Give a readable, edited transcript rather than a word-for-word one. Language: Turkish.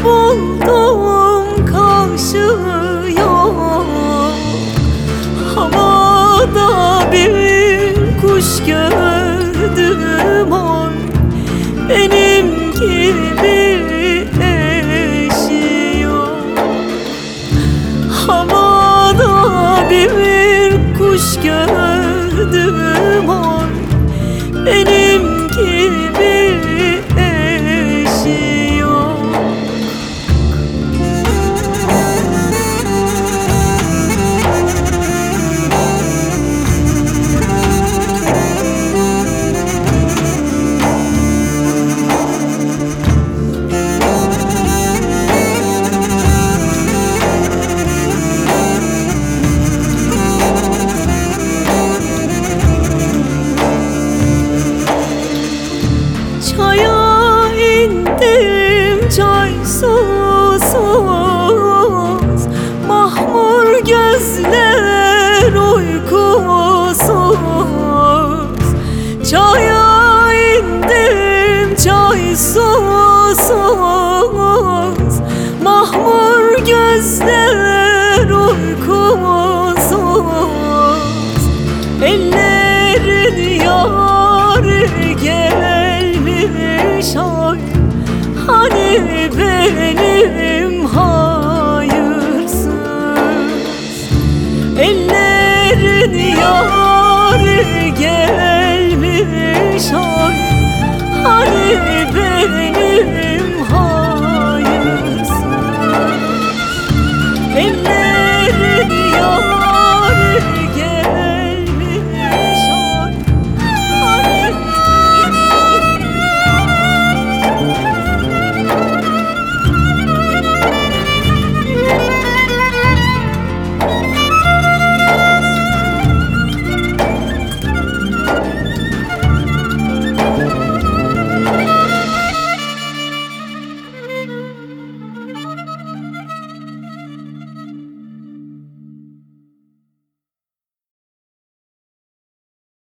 buldum kavuşuyor. Havada bir kuş gördüm oy, benim gibi eşiyor. Havada bir kuş gördüm oy, benim gibi eşiyor. Çaya indim çay susuz, mahmur gözler uykusuz. Çaya indim çay susuz, mahmur gözler uykusuz. Ellerin yâri gelmiş oy, hani benim hayırsız. Ellerin yâri gelmiş oy, hani benim